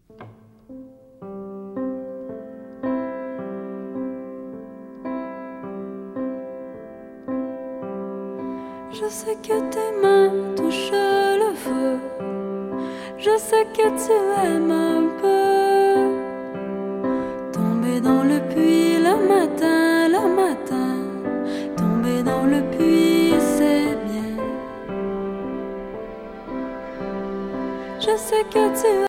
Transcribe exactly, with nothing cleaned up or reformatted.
Je sais que tes mains touchent le feu. Je sais que tu aimes un peu tomber dans le puits le matin, le matin. Tomber dans le puits, c'est bien. Je sais que tu